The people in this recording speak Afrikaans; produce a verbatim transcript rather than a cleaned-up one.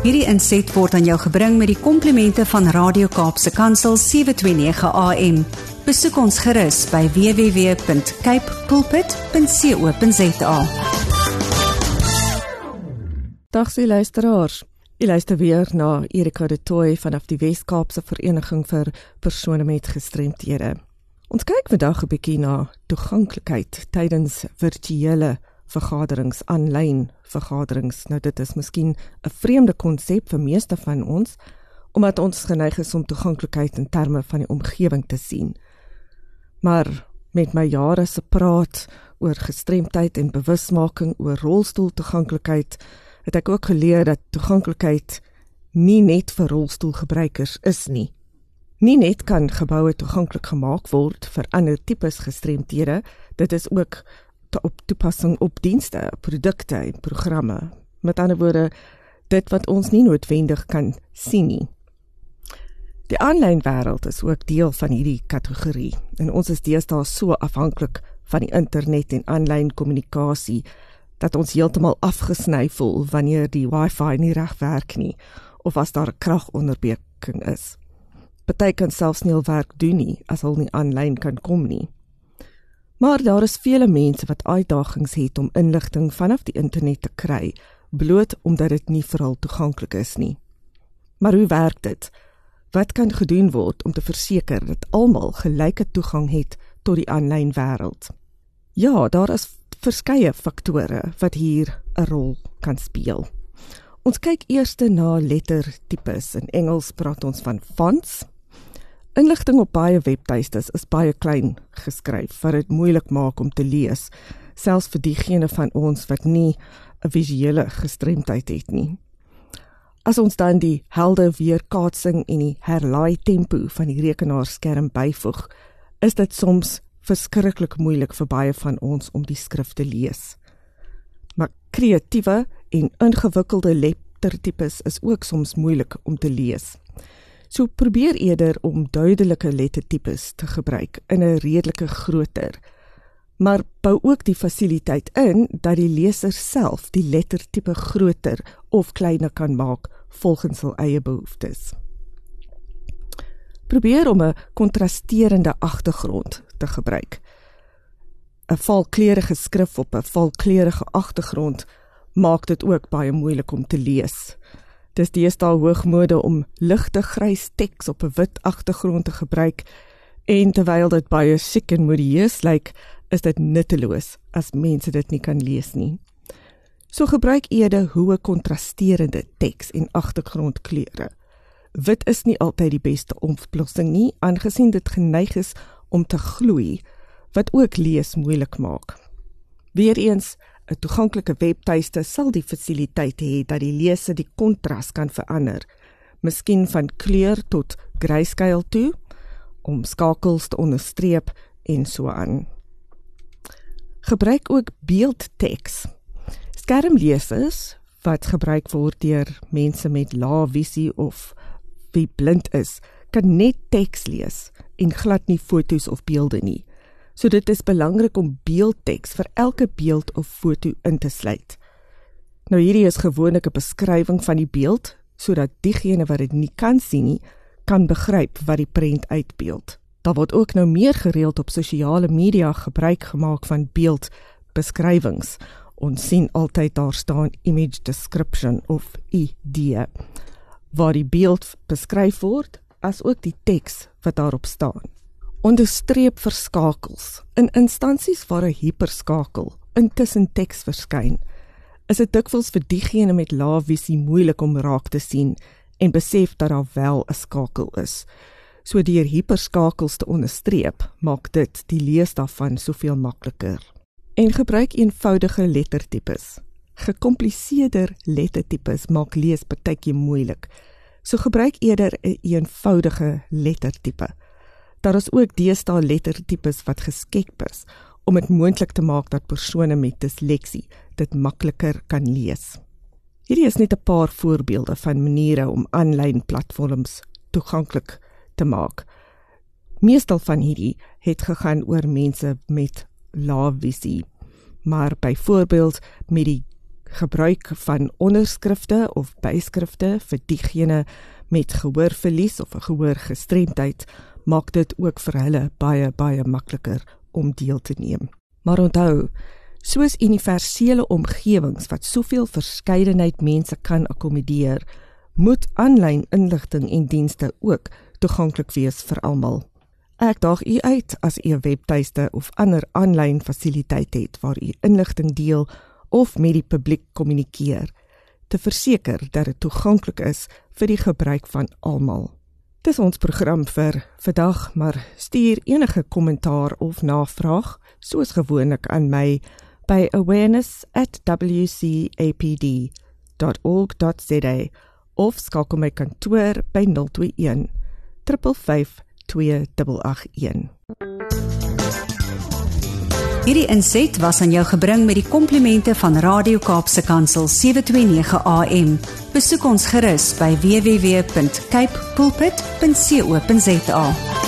Hierdie inset word aan jou gebring met die komplimente van Radio Kaapse Kansel sewe twee nege A M. Besoek ons gerus by w w w punt cape pulpit punt co punt za. Dag sy luisteraars. U luister weer na Erika de Tooy vanaf die Wes-Kaapse Vereniging vir persone met gestremthede. Ons kyk vandag 'n bietjie na toeganklikheid tydens virtuele vergaderings, aanlyn vergaderings. Nou dit is miskien 'n vreemde konsep vir meeste van ons, omdat ons geneig is om toeganklikheid in terme van die omgewing te sien. Maar met my jare se praat oor gestremdheid en bewusmaking oor rolstoeltoeganklikheid, het ek ook geleer dat toeganklikheid nie net vir rolstoelgebruikers is nie. Nie net kan geboue toeganklik gemaak word vir ander tipes gestremdhede, dit is ook te op toepassing op dienste, produkte en programme. Met ander woorde, dit wat ons nie noodwendig kan sien nie. Die aanlyn wêreld is ook deel van hierdie kategorie en ons is deesdae so afhanklik van die internet en aanlyn kommunikasie dat ons heeltemal afgesny voel wanneer die wifi nie reg werk nie of as daar 'n kragonderbreking is. Party kan selfs nie hul werk doen nie as hulle nie aanlyn kan kom nie. Maar daar is vele mense wat uitdagings het om inligting vanaf die internet te kry, bloot omdat dit nie vir hulle toeganklik is nie. Maar hoe werk dit? Wat kan gedoen word om te verseker dat almal gelyke toegang het tot die aanlyn wêreld? Ja, daar is verskeie faktore wat hier 'n rol kan speel. Ons kyk eers na lettertipes. In Engels praat ons van fonts. Inligting op baie webtuistes is baie klein geskryf, wat dit moeilik maak om te lees, selfs vir diegene van ons wat nie 'n visuele gestremdheid het nie. As ons dan die helder weerkaatsing en die herlaai tempo van die rekenaarskerm byvoeg, is dit soms verskriklik moeilik vir baie van ons om die skrif te lees. Maar kreatiewe en ingewikkelde lettertipes is ook soms moeilik om te lees. So probeer eerder om duidelike lettertipes te gebruik in 'n redelike grootter, maar bou ook die fasiliteit in dat die leser self die lettertipe groter of kleiner kan maak volgens hul eie behoeftes. Probeer om 'n kontrasterende agtergrond te gebruik. 'n Valkleurige skrif op 'n valkleurige agtergrond maak dit ook baie moeilik om te lees. Dis deesdae hoogmode om ligte grys teks op 'n wit agtergrond te gebruik, en terwyl dit baie chic en modieus lyk, is dit nutteloos as mense dit nie kan lees nie. So gebruik eerder hoë kontrasterende teks en agtergrondkleure. Wit is nie altyd die beste oplossing nie, aangesien dit geneig is om te gloei, wat ook lees moeilik maak. Weereens, 'n toeganklike webtuiste sal die fasiliteit hê dat die leser die kontras kan verander, miskien van kleur tot grayscale toe, om skakels te onderstreep en so aan. Gebruik ook beeldteks. Skermlesers wat gebruik word deur mense met lae visie of wie blind is, kan net teks lees en glad nie foto's of beelde nie. So dit is belangrik om beeldteks vir elke beeld of foto in te sluit. Nou hierdie is gewoonlik 'n beskrywing van die beeld, sodat diegene wat dit nie kan sien nie, kan begryp wat die prent uitbeeld. Daar word ook nou meer gereeld op sosiale media gebruik gemaak van beeldbeskrywings. Ons sien altyd daar staan image description of I D, waar die beeld beskryf word, as ook die teks wat daarop staan. Onderstreep verskakels. In instansies waar 'n hiperskakel intussen teks verskyn, is dit dikwels vir diegene met lae visie moeilik om raak te sien en besef dat daar wel 'n skakel is. So deur hiperskakels te onderstreep, maak dit die lees daarvan soveel makliker. En gebruik eenvoudige lettertipes. Gekompliseerder lettertipes maak lees partykeer moeilik. So gebruik eerder 'n eenvoudige lettertipe. Daar is ook deesdae lettertipes wat geskep is om dit moontlik te maak dat persone met disleksie dit makliker kan lees. Hierdie is net 'n paar voorbeelde van maniere om aanlyn platforms toeganklik te maak. Meestal van hierdie het gegaan oor mense met lae visie, maar byvoorbeeld met die gebruik van onderskrifte of byskrifte vir diegene met gehoorverlies of 'n gehoorgestremdheid maak dit ook vir hulle baie, baie makliker om deel te neem. Maar onthou, soos universele omgewings wat soveel verskeidenheid mense kan akkommodeer, moet aanlyn inligting en dienste ook toeganklik wees vir almal. Ek daag u uit as u 'n webtuiste of ander aanlyn fasiliteit het waar u inligting deel of met die publiek kommunikeer, te verseker dat dit toeganklik is vir die gebruik van almal. Dis ons program vir vandag, maar stuur enige kommentaar of navraag, soos gewoonlik aan my, by awareness at w c a p d dot org dot z a of skakel my kantoor by nul twee een, vyf vyf vyf, twee agt agt een. Hierdie inset was aan jou gebring met die komplimente van Radio Kaapse Kansel sewe twee nege A M. Besoek ons gerus by w w w punt cape pulpit punt co punt za.